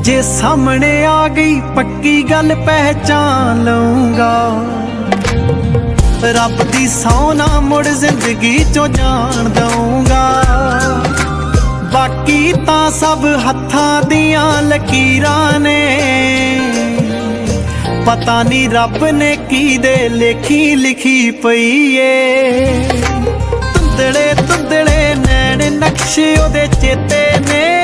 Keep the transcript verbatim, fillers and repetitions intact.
जे सामने आ गई पक्की गल पहचान लूंगा। रब दी सौं ना मुड़ जिंदगी चो जान दूंगा। बाकी तां सब हत्थां दियां लकीरां ने, पता नी रब ने की दे लेखी लिखी पई ए। धुंदले धुंदले नैन नक्शे ओदे चेते ने,